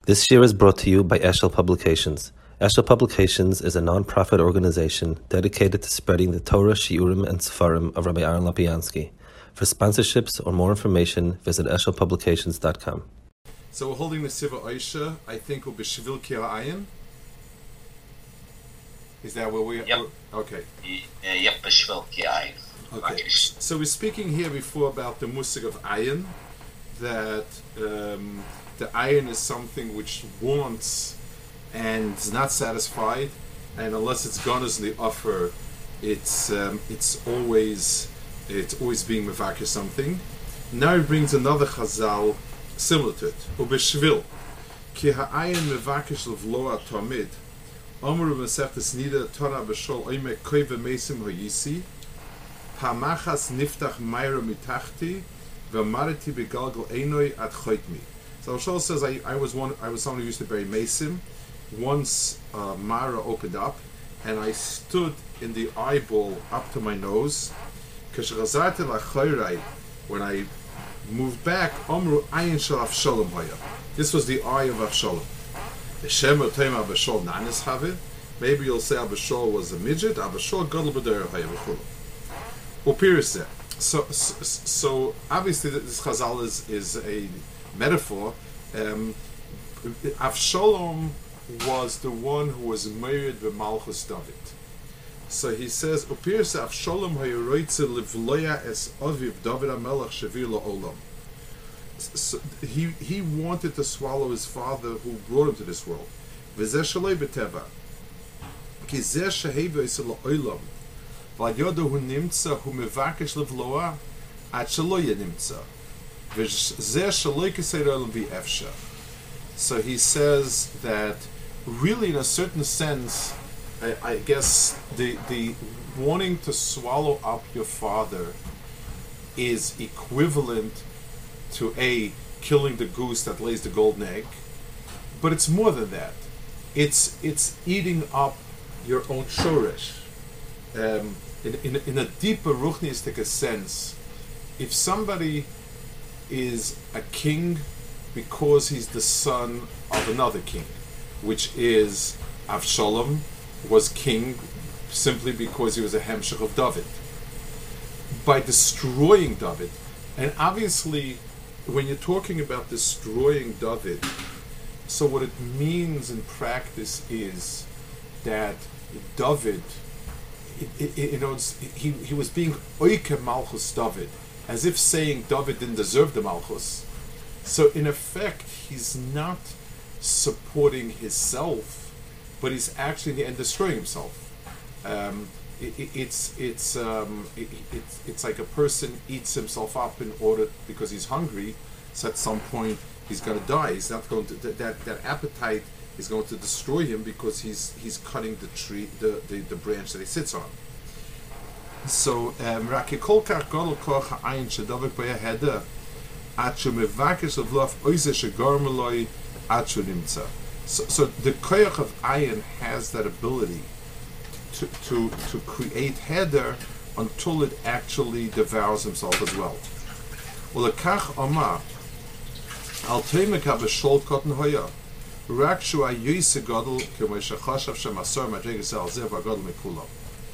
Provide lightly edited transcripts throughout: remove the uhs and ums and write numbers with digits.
This year is brought to you by Eshel Publications. Eshel Publications is a non-profit organization dedicated to spreading the Torah, Shiurim, and Sefarim of Rabbi Aaron Lapiansky. For sponsorships or more information, visit eshelpublications.com. So we're holding the Siva Aisha, I think, will be Shvil Ayin. Is that where we are? Yep. Okay. Yep, Shvil Ayin. Okay. So we're speaking here before about the musig of Ayin, that the Ayin is something which wants and is not satisfied, and unless it's gone as the offer, it's always being mevaker something. Now he brings another chazal similar to it. Ubeshvil ki ha'ayin mevakesh levloa tamid amru b'mesechtes nida Torah b'shol oimek koy v'meisim hoyisi hamachas niftach mayra mitachti v'mariti begalgal einoi at choitmi. So Shol says I was someone who used to bury mesim. Once Mara opened up, and I stood in the eyeball up to my nose. When I moved back, Amru Ayin Shel Avshalom Haya. This was the eye of Avshalom. Maybe you'll say Avshol was a midget. Avshol Gadol B'Derech Haya V'Chulu. Upiriseh. So obviously this Chazal is a metaphor. Avshalom was the one who was married with Malchus David. So he says, "Upirse Avshalom haYroitze livloya es aviv David HaMelech shavir la'olam." So he wanted to swallow his father who brought him to this world. V'zeh shaloi b'teva, ki zeh sheheva is la'olam, v'ad yodo hu nimtza hu mevakesh livloa ad shaloya nimtza, v'zeh shaloi kisei la'olam v'efsha. So he says that really, in a certain sense, I guess the wanting to swallow up your father is equivalent to killing the goose that lays the golden egg, but it's more than that. It's eating up your own shoresh. In a deeper ruchnistic sense, if somebody is a king because he's the son of another king, which is Avshalom was king simply because he was a hemshech of David. By destroying David, and obviously when you're talking about destroying David, so what it means in practice is that David, he was being oike Malchus David, as if saying David didn't deserve the Malchus. So in effect, he's not supporting himself, but he's actually in the end destroying himself. It's like a person eats himself up in order because he's hungry. So at some point he's going to die. He's not going to that appetite is going to destroy him because he's cutting the tree, the branch that he sits on. So So the koyach of ayin has that ability to create heder until it actually devours himself as well. Ulekach Omar al teimeka b'shol koten hoya rakshu ayoyse gadol k'moshe chashav shemasor madreges al zev gadol mekulam.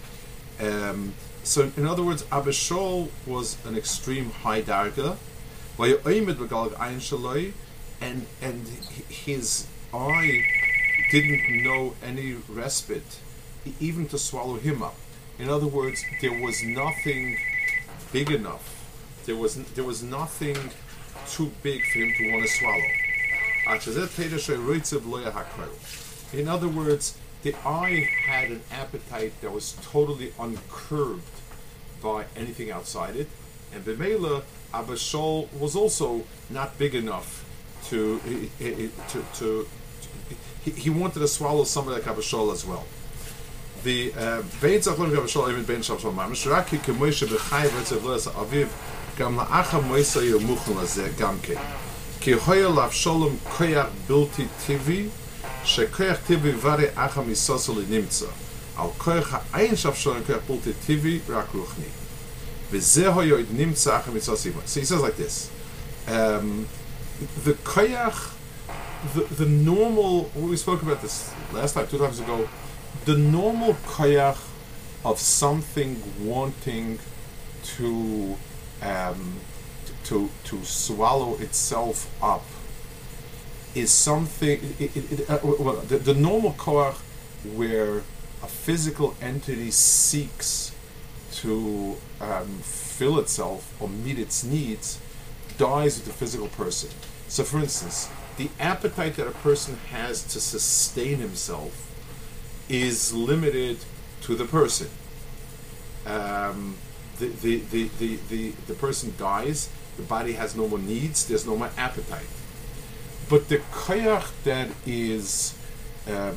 So in other words, Abishol was an extreme high darga, and his eye didn't know any respite, even to swallow him up. In other words, there was nothing big enough. There was nothing too big for him to want to swallow. In other words, the eye had an appetite that was totally uncurbed by anything outside it, and B'meila Abishol was also not big enough to he wanted to swallow somebody like Abishol as well. The Bein Zachlon Abishol even Bein Shavshol Mamish Raki Kemoishe B'Chai V'Etzev Loes Aviv Gam La'acha Moisa Yomuchon Lazeh Gamke Ki Hoya L'Avsholom Koyach Bilti Tivi Shekoyach Tivi Vare Acha Misoso L'Nimtza Al Koyach Ha'ayin Shavsholom Koyach Bilti Tivi Rak Ruchni V'Zeh Hoya Nimtza Acha Misoso. So he says like this: the Koyach the normal, we spoke about this last time, 2 times ago, the normal koyach of something wanting to swallow itself up is something, the normal koach where a physical entity seeks to fill itself or meet its needs dies with the physical person. So for instance, the appetite that a person has to sustain himself is limited to the person. The person dies, the body has no more needs, there's no more appetite. But the koyach that is a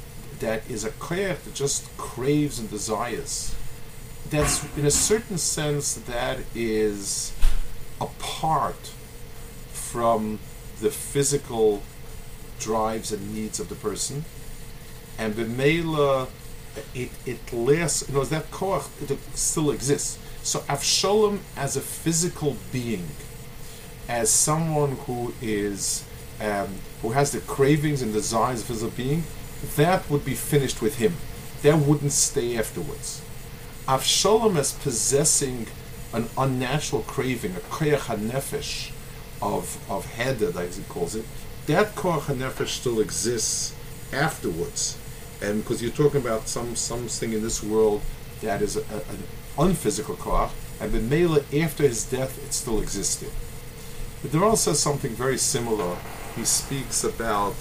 koyach that just craves and desires, that's in a certain sense that is apart from the physical drives and needs of the person, and b'meila it lasts. That koach, it still exists. So Avshalom as a physical being, as someone who is who has the cravings and desires of physical being, that would be finished with him. That wouldn't stay afterwards. Avshalom as possessing an unnatural craving, a koach hanefesh of heder, as he calls it, that koach hanefesh still exists afterwards. And because you're talking about something in this world that is an unphysical koach, and the mela after his death it still existed. But there also something very similar. He speaks about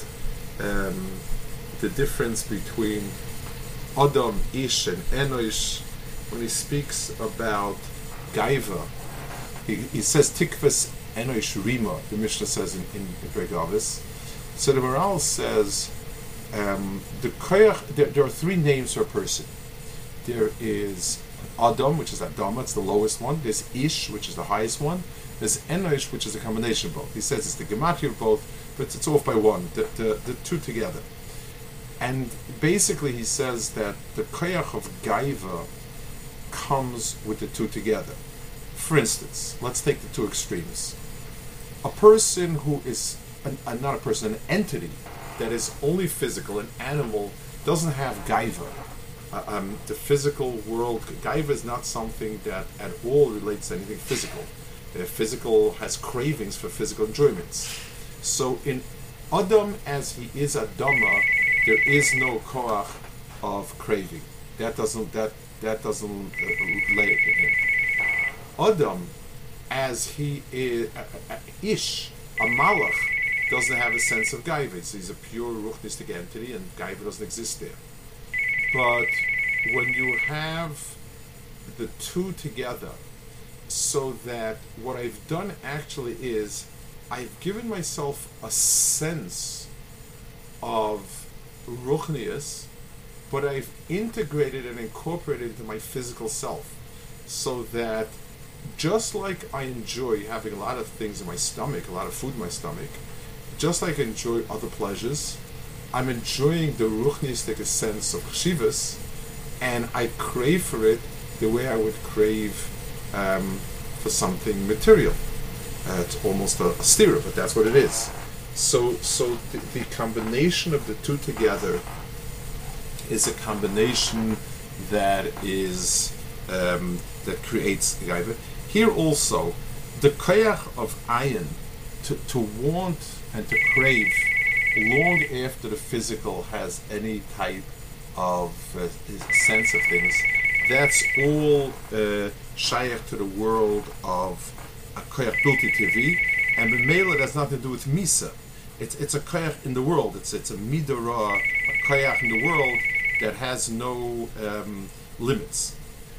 the difference between Adam, Ish, and Enosh. When he speaks about Gaiva, he says Tikvas Enosh Rima, the Mishnah says in Bregavis. So the Maral says the koyach, there are 3 names for a person. There is Adam, which is Adama, it's the lowest one. There's Ish, which is the highest one. There's Enosh, which is a combination of both. He says it's the gematria of both, but it's off by one, the 2 together. And basically he says that the koyach of Gaiva comes with the 2 together. For instance, let's take the 2 extremes. A person who is, not a person, an entity that is only physical, an animal, doesn't have Gaiva. The physical world, Gaiva is not something that at all relates to anything physical. Physical has cravings for physical enjoyments. So in Adam, as he is Adama, there is no koach of craving. That doesn't lay it in him. Adam, as he is Ish, a malach, doesn't have a sense of gaiva. So he's a pure ruchnistic entity, and gaiva doesn't exist there. But when you have the 2 together, so that what I've done actually is I've given myself a sense of ruchnius, but I've integrated and incorporated into my physical self, so that just like I enjoy having a lot of things in my stomach, a lot of food in my stomach, just like I enjoy other pleasures, I'm enjoying the ruchnistic sense of chshivas, and I crave for it the way I would crave for something material. It's almost a stira, but that's what it is. So the combination of the 2 together is a combination that is that creates gaiva. Here also, the koyach of ayin, to want and to crave long after the physical has any type of sense of things, that's all shaykh to the world of a koyach bilti TV, and b'meila has nothing to do with misa. It's a koyach in the world. It's a midara, a koyach in the world that has no limits.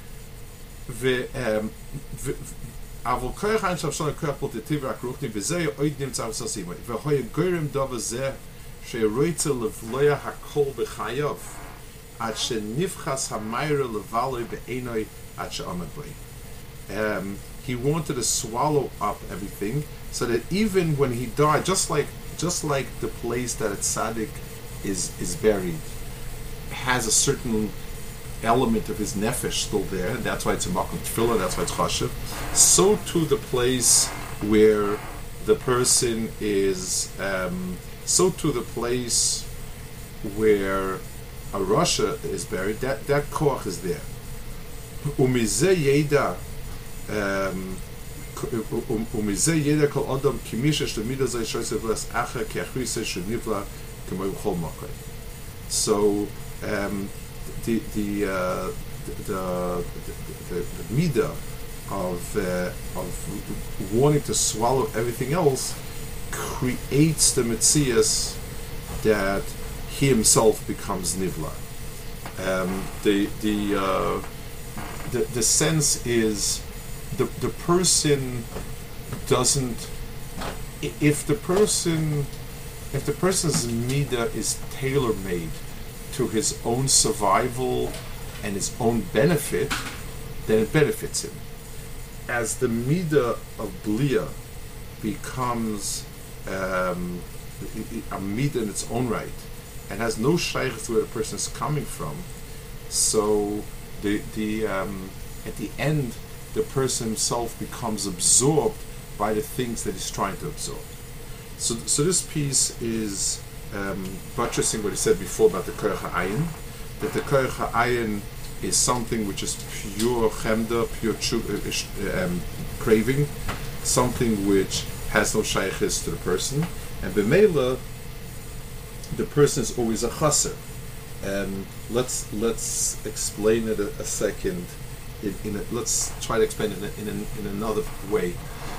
אבל כוח אין שאפשר לכוח פולטטיבי רק רוחני וזה עוד נמצא בססימה והוא גורם דבר זה שרוצה לבלוע הכל בחייו עד שנבחס המיירה לבלוי בעינוי עד שעמד בו. He wanted to swallow up everything so that even when he died, just like the place that a tzaddik is buried has a certain element of his nefesh still there, and that's why it's a makom tefillah, that's why it's chashuv. So too the place where the person is so to the place where a Russia is buried, that koach is there. Umizeh yeda kol adam kimisha shlemida zay shoyse v'les acher ki achrise shenivla k'moy v'chol makai. So the midah of wanting to swallow everything else creates the metzias that he himself becomes nivla. The sense is the person doesn't, if the person's midah is tailor made to his own survival and his own benefit, then it benefits him. As the midah of blia becomes a midah in its own right and has no shaykh to where the person is coming from, so at the end the person himself becomes absorbed by the things that he's trying to absorb. So this piece is buttressing what he said before about the koach ha'ayin, that the koach ha'ayin is something which is pure chemda, pure craving, something which has no shaykhis to the person, and b'meila the person is always a chaser. Let's explain it a second. Let's try to explain it in another way.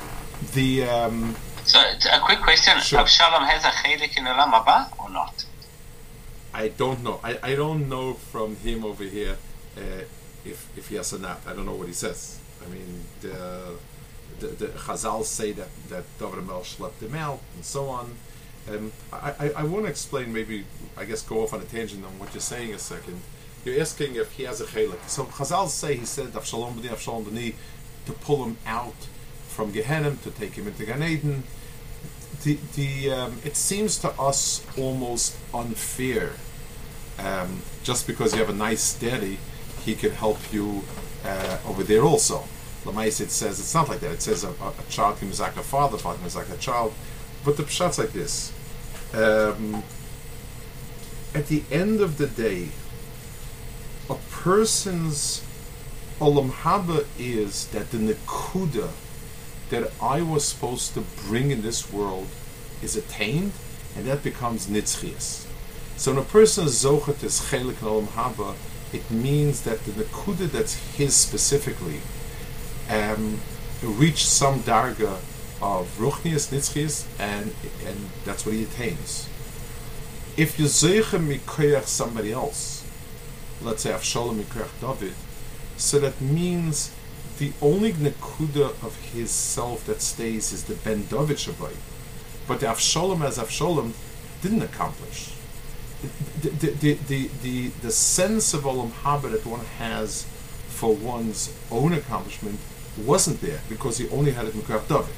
So a quick question: Sure. Avshalom has a chelik in Olam Haba or not? I don't know. I don't know from him over here if yes or not. I don't know what he says. I mean, the Chazal say that David HaMelech schlepped him out and so on. I want to explain, maybe, I guess, go off on a tangent on what you're saying a second. You're asking if he has a chelik. So Chazal say, he said Avshalom b'ni to pull him out from Gehenna, to take him into Gan Eden. It seems to us almost unfair. Just because you have a nice daddy, he can help you over there also. Lamais, it says it's not like that. It says a child can mizak a father can mizak a child. But the pshat's like this. At the end of the day, a person's olam haba is that the nekuda that I was supposed to bring in this world is attained, and that becomes nitzchias. So when a person is zochet is chelik in olam haba, it means that the nekuda that's his specifically reached some darga of ruchnias, nitzchias, and that's what he attains. If you zeiche mikoyach somebody else, let's say Avshalom mikoyach David, so that means the only nekuda of his self that stays is the Ben David Shabbai. But the Avshalom as Avshalom didn't accomplish. The sense of Olam Haba that one has for one's own accomplishment wasn't there because he only had it Mikoyach David.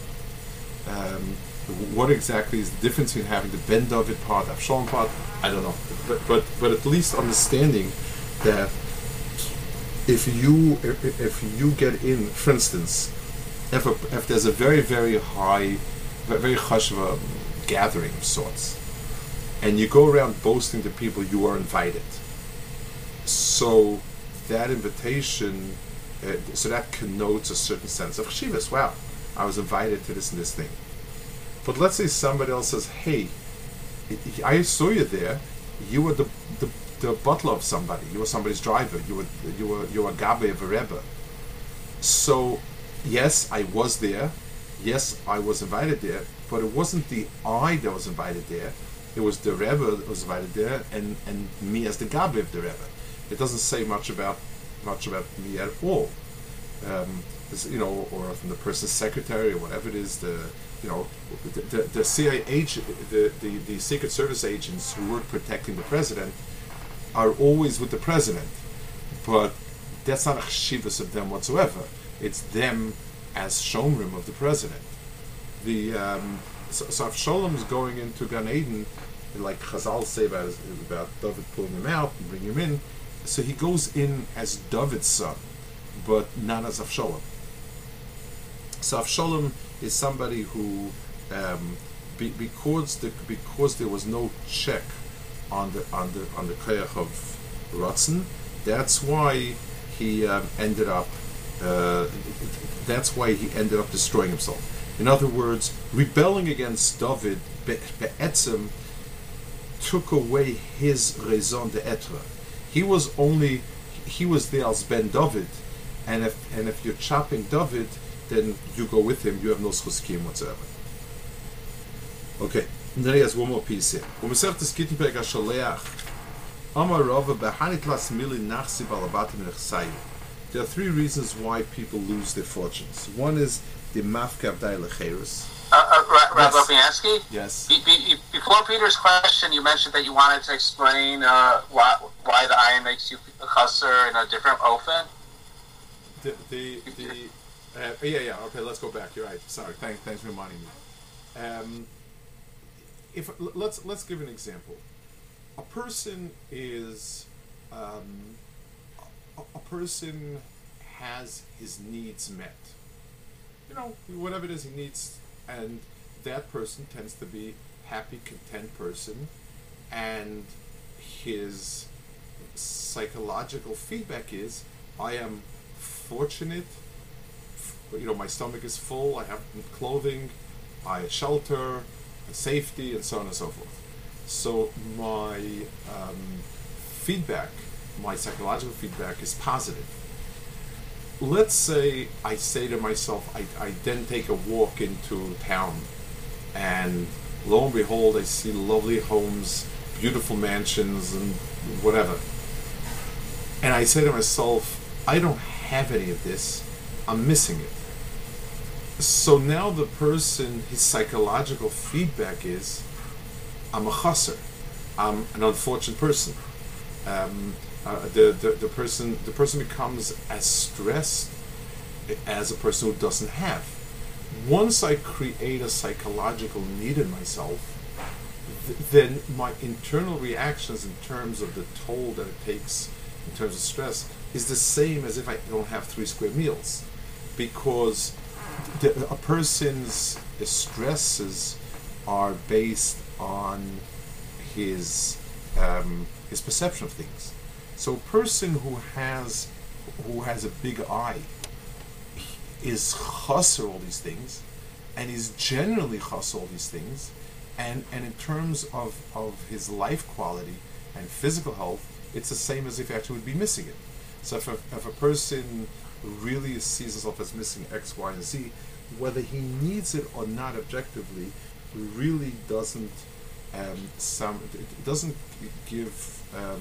What exactly is the difference between having the Ben David part, Avshalom part? I don't know. But at least understanding that if you get in, for instance, if there's a very, very high, very chashva gathering of sorts, and you go around boasting to people you are invited, so that invitation, so that connotes a certain sense of chshivas. Wow, I was invited to this and this thing. But let's say somebody else says, "Hey, I saw you there. You were the butler of somebody. You were somebody's driver. You were Gabe of a Rebbe." So, yes, I was there. Yes, I was invited there. But it wasn't the I that was invited there. It was the Rebbe that was invited there, and me as the Gabe of the Rebbe. It doesn't say much about me at all. Or from the person's secretary or whatever it is. The CIA agent, the Secret Service agents who work protecting the president are always with the president, but that's not a chshivas of them whatsoever. It's them as shomrim of the president. So Avshalom is going into Gan Eden, like Chazal say about David pulling him out and bringing him in. So he goes in as David's son, but not as Avshalom. So Avshalom is somebody who because there was no check on the koyach of Ratzon. That's why he ended up. That's why he ended up destroying himself. In other words, rebelling against David be'etzem took away his raison d'etre. He was there as Ben David, and if you're chopping David, then you go with him. You have no schus kiyum whatsoever. Okay, and then he has one more piece here. There are three reasons why people lose their fortunes. One is the mafka avdai lecherus. Rabbi Lopiansky? Yes. Before Peter's question, you mentioned that you wanted to explain why the ayin makes you a chasser in a different ofen. Yeah. Okay, let's go back. You're right. Sorry. Thanks for reminding me. Let's give an example. A person is a person has his needs met. Whatever it is he needs, and that person tends to be happy, content person, and his psychological feedback is, I am fortunate. My stomach is full. I have clothing, I have shelter, safety, and so on and so forth. So my feedback, my psychological feedback, is positive. Let's say I say to myself, I then take a walk into town, and lo and behold, I see lovely homes, beautiful mansions, and whatever. And I say to myself, I don't have any of this, I'm missing it. So now the person, his psychological feedback is, I'm a chasser, I'm an unfortunate person. The person becomes as stressed as a person who doesn't have. Once I create a psychological need in myself, then my internal reactions in terms of the toll that it takes in terms of stress is the same as if I don't have 3 square meals, because a person's stresses are based on his perception of things. So a person who has a big eye is chasser all these things, and is generally chasser all these things, and in terms of his life quality and physical health, it's the same as if he actually would be missing it. So if a person really sees himself as missing X, Y, and Z, whether he needs it or not objectively, really doesn't give.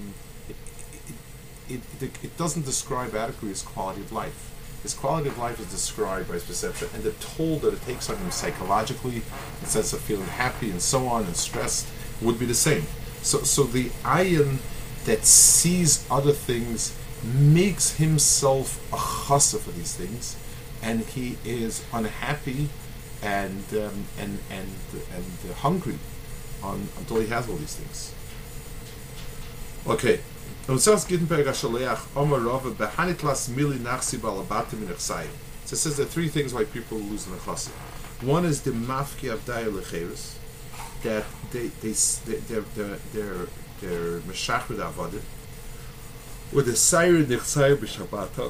It doesn't describe adequately his quality of life. His quality of life is described by his perception, and the toll that it takes on him psychologically, the sense of feeling happy and so on and stressed, would be the same. So the ayin that sees other things makes himself a chasser for these things, and he is unhappy and hungry until he has all these things. Okay. So it says there are 3 things why people lose in the chassid. One is the mafki avdaya lecheres, that they're meshach with avodim, with the sayir nichsayir b'shabbata.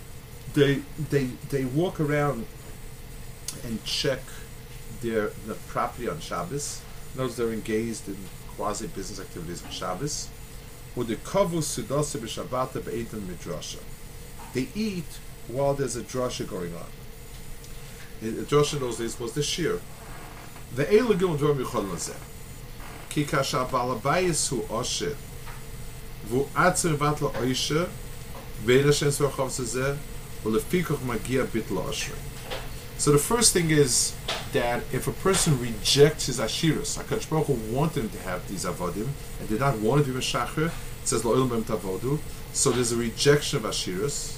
They walk around and check the property on Shabbos. Notice they're engaged in quasi business activities on Shabbos. With the kavus sudasa b'shabbata be'etan midrasha. They eat while there's a drasha going on. The drasha in those days was the shir. The eilu gilum dvar michol lazeh. Ki kasha balabayis hu osher. Vu atzim vatla oisha. Ve'ena shen svarchav zeh. U'lefikoch magia bitla osher. So the first thing is that if a person rejects his ashiras, HaKadosh Baruch Hu wanted him to have these avodim and did not want to be meshacher, it says lo'il mem tavodu. So there's a rejection of ashiras.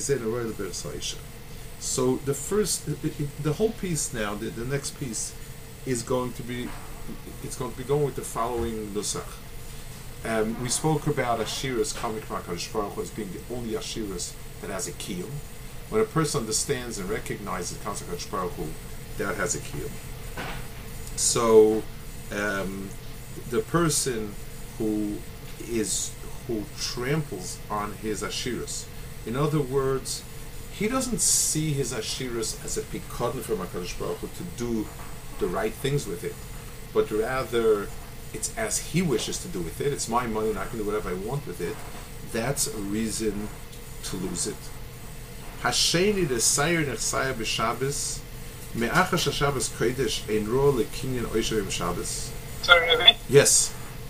So the whole piece now, the next piece, is going to be going with the following nusach. We spoke about Ashiras coming from HaKadosh Baruch Hu as being the only Ashiras that has a kiyum. When a person understands and recognizes HaKadosh Baruch Hu, that has a kiyum. So the person who tramples on his Ashiras, in other words, he doesn't see his Ashiras as a pikadon from HaKadosh Baruch Hu to do the right things with it, but rather it's as he wishes to do with it. It's my money and I can do whatever I want with it. That's a reason to lose it. Hasheni the Sayer Nechsaya b'Shabbos me'achas Shabbos kodesh ein ro lekinyan oishavim Shabbos. Sorry, Rabbi? Yes.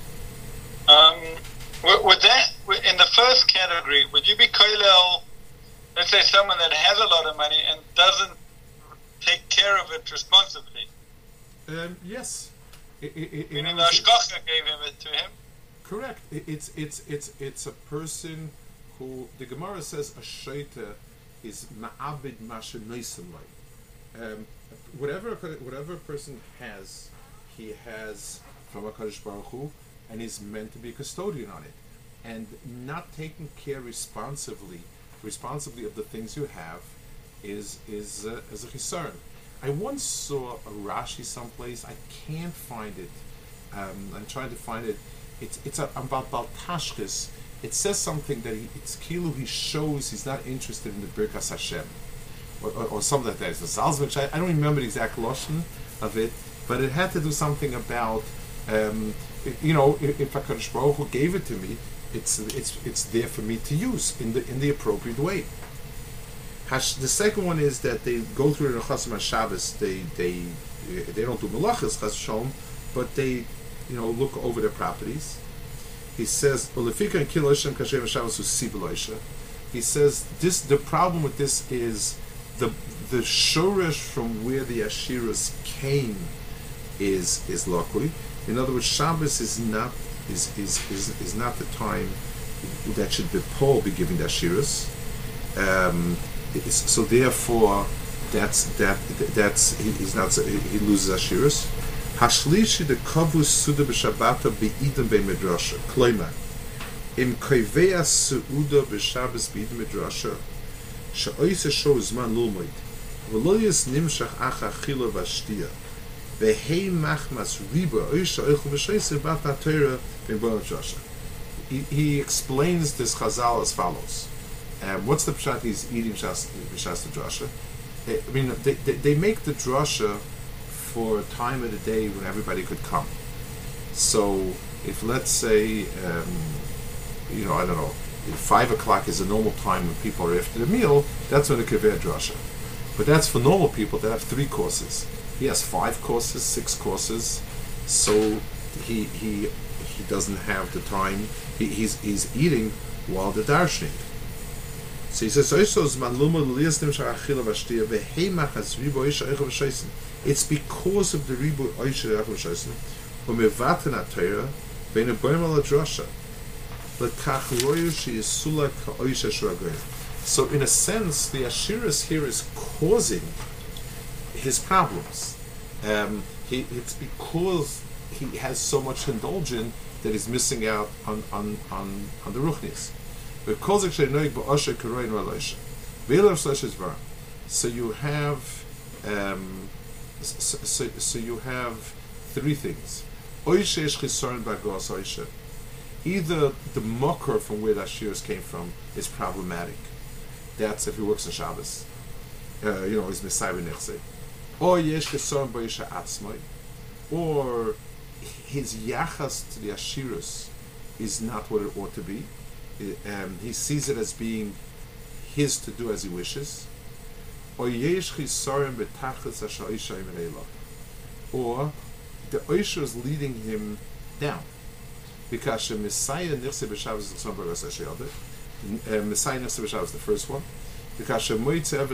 Would that, in the first category, would you be koilel, let's say someone that has a lot of money and doesn't take care of it responsibly? Yes. Meaning the Ashkocha gave it to him? Correct. It's a person who, the Gemara says a shaita is ma'abid masha noisamai. Whatever a person has, he has from HaKadosh Baruch Hu, and he's meant to be a custodian on it. And not taking care responsibly of the things you have is a chisarn. I once saw a Rashi someplace. I can't find it. I'm trying to find it. It's about Baltashkis. It says something that it's kilu. He shows he's not interested in the Birkas Hashem, or something like that. It's the Salzman. I don't remember the exact lashon of it, but it had to do something about if HaKadosh Baruch Hu gave it to me, it's there for me to use in the appropriate way. The second one is that they go through the Chasim Shabbos. They don't do melachas Chas Shalom, but they look over their properties. He says Olefika and Kiloshim Kashem Shabbos Usibeloisha. He says the problem with this is the shoresh from where the Ashiras came is lokui. In other words, Shabbos is not the time that should be Paul be giving the Ashiras. So therefore, he loses Ashiras. Hashlishi the kavus suda b'shabbata be'idem be'midrasha. Kloima im koivea suda b'shabbos be'idem midrasha she'oisa show zman lulmoid v'lo yis nimshach acha chila v'ashtia v'hei machmas riba oisha oichel v'sheisa bat ha'torah be'bon midrasha. He explains this Chazal as follows. What's the pshat he's eating b'shas the drasha? I mean, they make the drasha for a time of the day when everybody could come. So if let's say, I don't know, if 5 o'clock is a normal time when people are after the meal, that's when the kaveh drasha. But that's for normal people that have 3 courses. He has 5 courses, 6 courses, so he doesn't have the time. He's eating while the darshaning. So he says, it's because of the ribu oisha achoshaisen, umevaten atayra, vein a boimel adrasha, lekach royu she is sula ka oisha shuagoyim. So in a sense, the Ashiras here is causing his problems. It's because he has so much indulgence that he's missing out on the ruchnis. So you have so you have 3 things. Either the mocker from where the Ashiras came from is problematic. That's if he works on Shabbos. He's Messiah Nechse. Or yesh chesaron b'isha atzmai. Or his yachas to the Ashiras is not what it ought to be. He sees it as being his to do as he wishes. Or the Oisha is leading him down. Because Messiah Nechse B'Shabbos Messiah Nechse B'Shabbos is the first one. Because that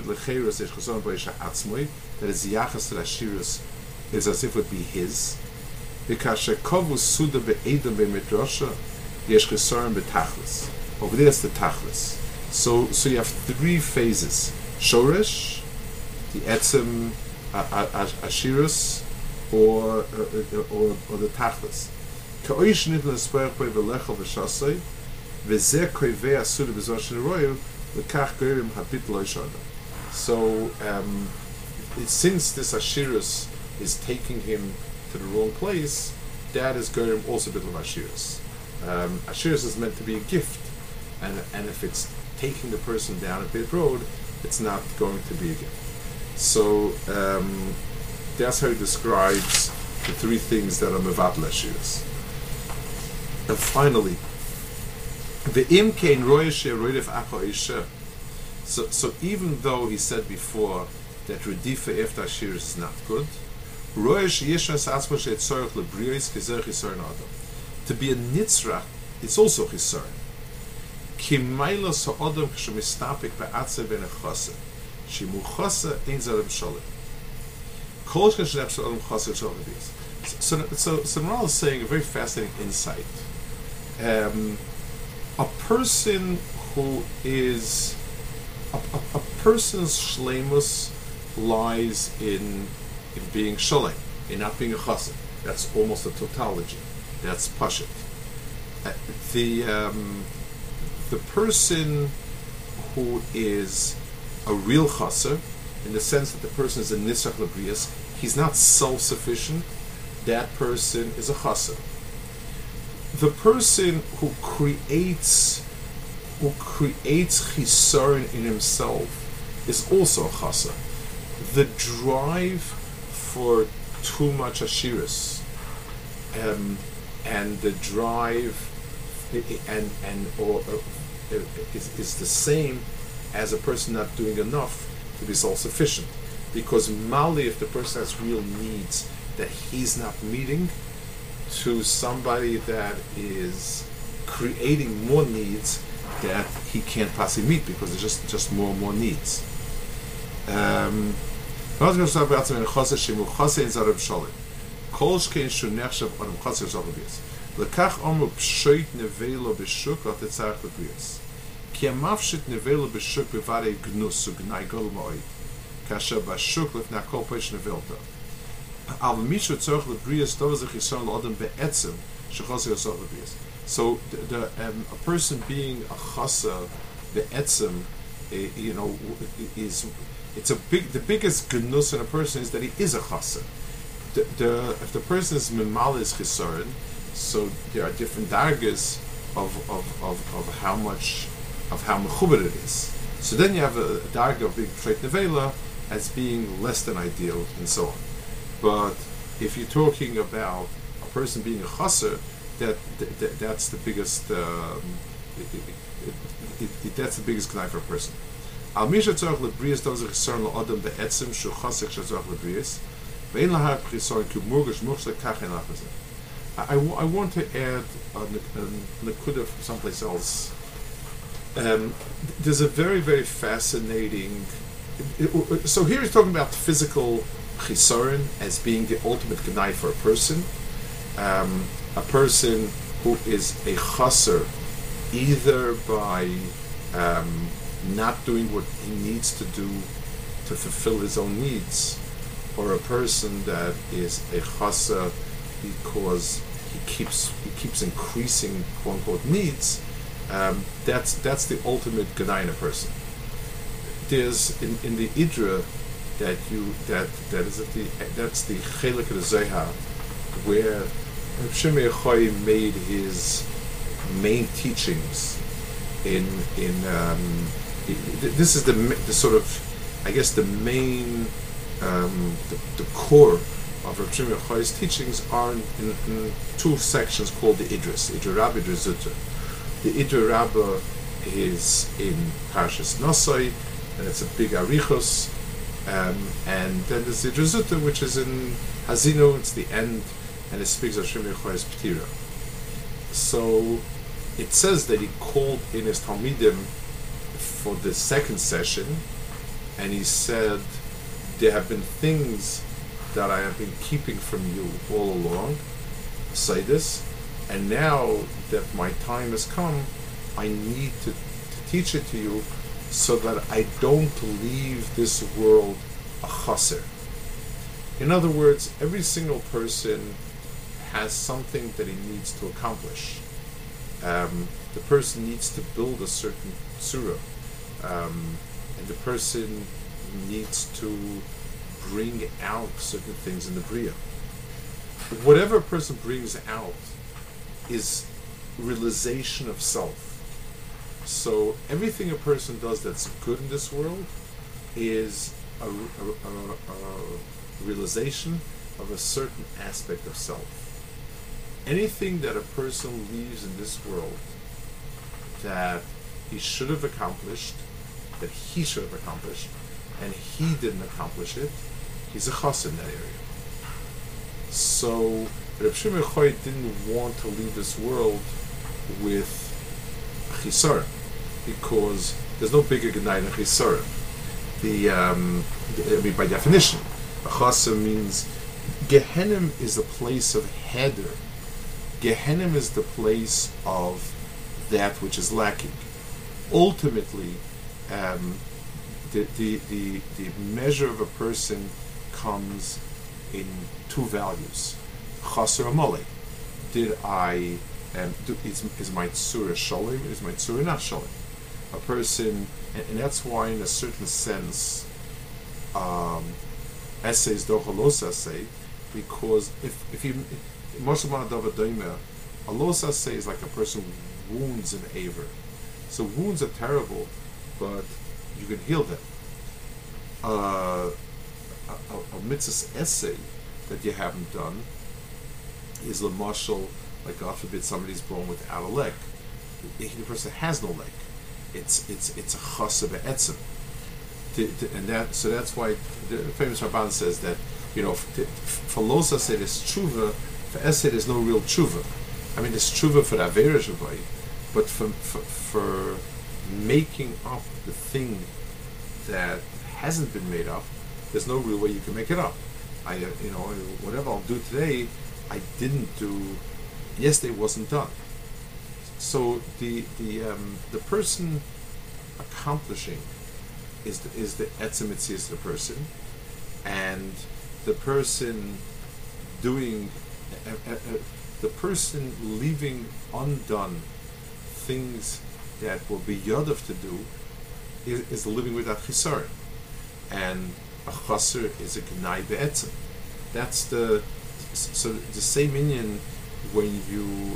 is Yachas to the Ashiras is as if it would be his. Because Kovus Suda Be'edom Be'Midrasha Yesh Chesaron B'Tachlis. Over there it's the Tachlis. So you have 3 phases. Shoresh, the Etzem Ashiras, or the tachlis. Ka'oish nidl esperach by v'lechel v'shasei, v'zeh koivei asuri b'zoshin royu, l'kach goyrim habit lo yishada. So, since this Ashirus is taking him to the wrong place, that is goyrim also bit of Ashirus. Ashirus is meant to be a gift, and if it's taking the person down a bit road, it's not going to be a gift. So that's how he describes the three things that are mevatel Ashirus. And finally, ve'im kein royesh yerodef acha isha. So even though he said before that redifa after Ashirus is not good, royesh yeshas atzma she'etzorach lebriyos k'zerach yisorin adam. To be a nitzrach, it's also chisaron. Ki mailos ha'odam k'shemistapik ba'atze v'nechase. Shimu chase ein zareb shalom. Kol shkashnep shalom chase shalom v'yis. So Maral is saying a very fascinating insight. A person who is a person's shleimus lies in being shalom, in not being a chassid. That's almost a tautology. That's pashut. The person who is a real chasser, in the sense that the person is a nisach lebrius, he's not self-sufficient. That person is a chasser. The person who creates chisaron in himself is also a chasser. The drive for too much ashiras, and the drive is the same as a person not doing enough to be self-sufficient. Because mali, if the person has real needs that he's not meeting, to somebody that is creating more needs that he can't possibly meet because there's just more and more needs. לקח עומר פשוט נבלו בשוק על תצטרך לבריאס. כי המפשט נבלו בשוק בוודאי גנוס וגנאי גול מאוד, כאשר בשוק לפני הכל פש נבלתו. אבל מישהו צורך לבריאס, טוב זה חיסון לאדם בעצם שחוסר יסוד לבריאס. So a person being a chasa be'etzem, the biggest gnus in a person is that he is a chasa. If the person is mimalis chisaron, so there are different dargas of how mechuber it is. So then you have a darga of being treit nevela as being less than ideal and so on. But if you're talking about a person being a chasa, that's the biggest that's the biggest knife for a person. Al misha tzorach lebrias does a chisaron la'adam be'etzem shu chasek shetzorach lebrias ve'in lahar chisaron ki murgash muchsek kach en lachazeh. I want to add a nekuda from someplace else. There's a very, very fascinating. So here he's talking about physical chisaron as being the ultimate gnai for a person. A person who is a chaser either by not doing what he needs to do to fulfill his own needs, or a person that is a chaser because he keeps increasing quote unquote needs. That's the ultimate gnai in a person. There's in the Idra that's the chelik of the Zohar, where Reb Shimon Yochai made his main teachings this is the sort of, I guess, the main the core of Reb Shimon Yochai's teachings are in two sections called the Idris, Idra Rabbah, Idra Zutta. The Idra Rabbah is in Parshas Nosai, and it's a big arichos, and then there's the Idra Zutta, which is in Hazino. It's the end, and it speaks of Shimon Yochai's Ptira. So it says that he called in his Talmidim for the second session, and he said, there have been things that I have been keeping from you all along, say this, and now that my time has come, I need to teach it to you so that I don't leave this world a chaser. In other words, every single person has something that he needs to accomplish. The person needs to build a certain surah, and the person needs to bring out certain things in the Bria. Whatever a person brings out is realization of self. So everything a person does that's good in this world is a realization of a certain aspect of self. Anything that a person leaves in this world that he should have accomplished, and he didn't accomplish it, he's a chas in that area. So Reb Shimon Yochai didn't want to leave this world with a chisaron, because there's no bigger genai than a chisaron. By definition, a chasa means Gehenim is a place of heder. Gehenim is the place of that which is lacking. Ultimately, the measure of a person comes in two values: chaser amole. Did I? Is my tzura shalom? Is my tzura not shalom? A person, and that's why, in a certain sense, essays dochalos essay, because if you Moshe David a los essay is like a person wounds an aver. So wounds are terrible, but you can heal them. A mitzvah essay that you haven't done is lemashal, like God forbid somebody's born without a leg. The person has no leg. It's a chas be'etzem. And that's why the famous Rabban says that, for los essay there's tshuva, for essay there's no real tshuva. I mean, there's tshuva for avera shavai, but for making up the thing that hasn't been made up, there's no real way you can make it up. Whatever I'll do today, I didn't do yesterday, wasn't done. So the person accomplishing is the etzem mitzias of the person, and the person doing the person leaving undone things that will be yadav to do is living without chisaron, and a chaser is a gnai be'etzem. That's the same inyan when you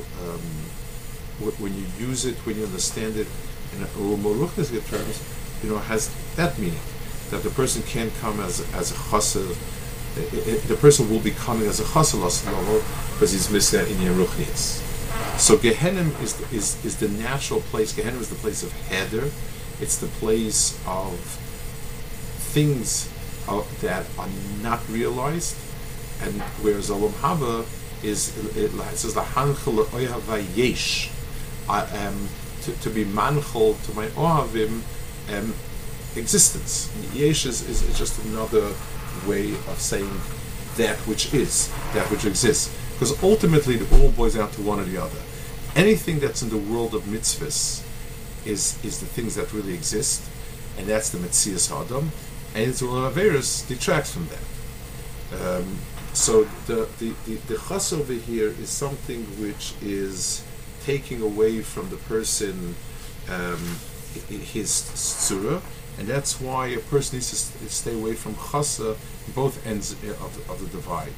use it, when you understand it in a more ruchnistic terms, has that meaning that the person can't come as a chaser. The person will be coming as a chaser level because he's missing that inyan ruchnis. So Gehenim is the natural place. Gehenim is the place of heder. It's the place of things that are not realized, and whereas Olam Haba it says the hanchel oihava yesh, to be manchel to my ohavim existence. Yesh is just another way of saying that which is, that which exists, because ultimately it all boils out to one or the other. Anything that's in the world of mitzvahs is the things that really exist, and that's the Metzias Hadam, and the world of Averis detracts from that. So the chas over here is something which is taking away from the person his tzura, and that's why a person needs to stay away from chasa both ends of the divide.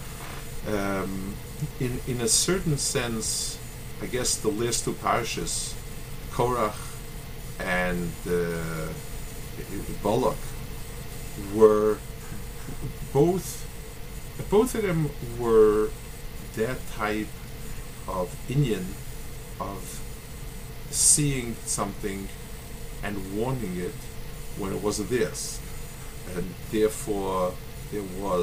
In a certain sense, I guess the last two parashas, Korach and Balak, were both of them were that type of inyan of seeing something and wanting it when it wasn't theirs, and therefore they were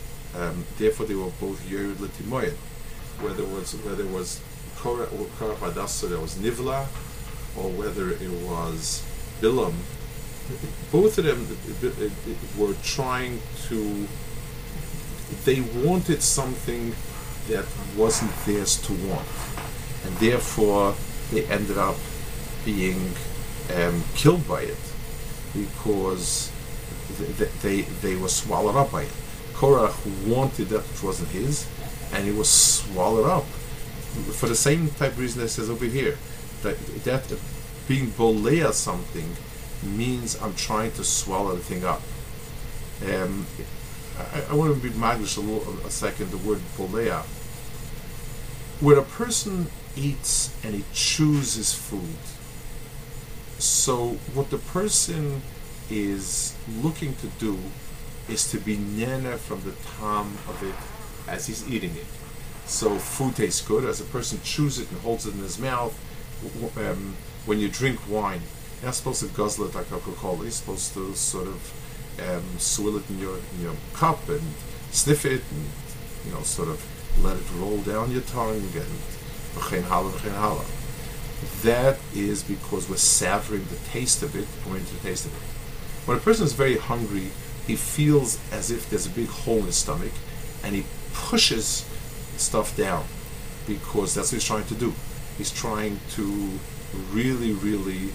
both Yerid L'Timoyed, whether it was Korah or Korah Badasa, there was Nivla, or whether it was Bilam. Both of them were trying to. They wanted something that wasn't theirs to want, and therefore they ended up being killed by it, because they were swallowed up by it. Korach wanted that which wasn't his, and he was swallowed up. For the same type of reason that it says over here, that being bolea something means I'm trying to swallow the thing up. I want to be maglish a second, the word bolea. When a person eats and he chooses food, so what the person is looking to do is to be nena from the tam of it as he's eating it. So food tastes good as a person chews it and holds it in his mouth. When you drink wine, you're not supposed to guzzle it like Coca-Cola. You're supposed to sort of swill it in your cup and sniff it, and sort of let it roll down your tongue and v'chein hala. That is because we're savoring the taste of it, going to the taste of it. When a person is very hungry, he feels as if there's a big hole in his stomach, and he pushes stuff down because that's what he's trying to do. He's trying to really, really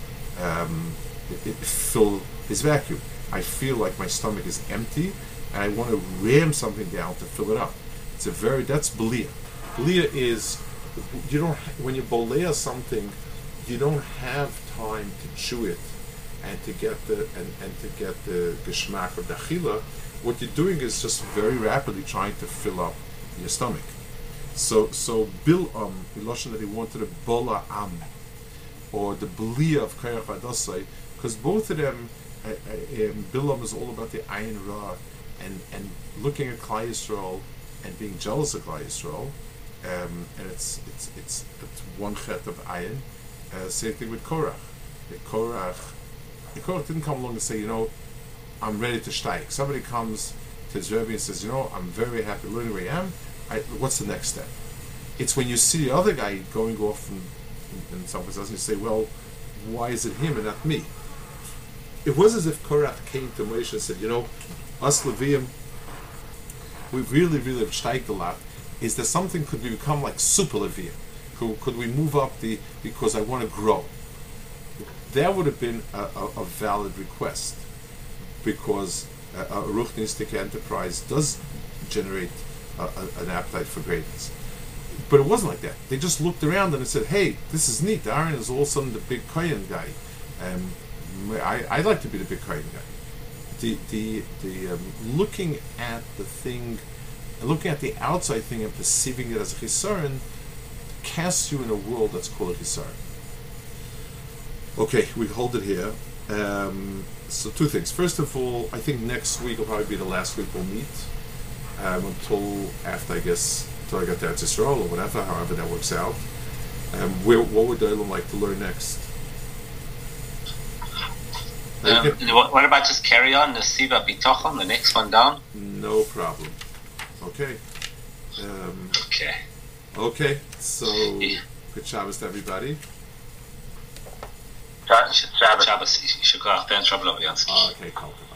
fill his vacuum. I feel like my stomach is empty, and I want to ram something down to fill it up. That's belia. Belia is when you bolea something, you don't have time to chew it and to get the geschmack of the achila. What you're doing is just very rapidly trying to fill up your stomach. So Bil'am, Miloshin that he wanted a bola am, or the belia of Korach Vadasai, because both of them, Bil'am is all about the Ayin Ra and looking at Klal Yisrael and being jealous of Klal Yisrael, and it's one chet of Ayin. Same thing with Korach. Korach didn't come along and say, I'm ready to steig. Somebody comes to his Rebbe and says, I'm very happy learning where I am. What's the next step? It's when you see the other guy going off and someone else, and you say, well, why is it him and not me? It was as if Korach came to Moshe and said, us Levium, we really, really have steiged a lot. Is there something, could we become like super Levium? Could we move up because I want to grow? That would have been a valid request, because a ruchnistic enterprise does generate an appetite for greatness. But it wasn't like that. They just looked around and said, hey, this is neat. Aaron is all of a sudden the big Kohen guy. I'd like to be the big Kohen guy. The looking at the thing, looking at the outside thing and perceiving it as a chisaron, casts you in a world that's called a chisaron. Okay, we hold it here. So two things. First of all, I think next week will probably be the last week we'll meet, until after, I guess, until I get to Eretz Yisrael or whatever, however that works out. What would Dylan like to learn next? What about just carry on the Siva Bitochon, the next one down? No problem. Okay. Okay, so good Shabbos to everybody. Shabbos. Shabbos. Shabbos. Okay, cool.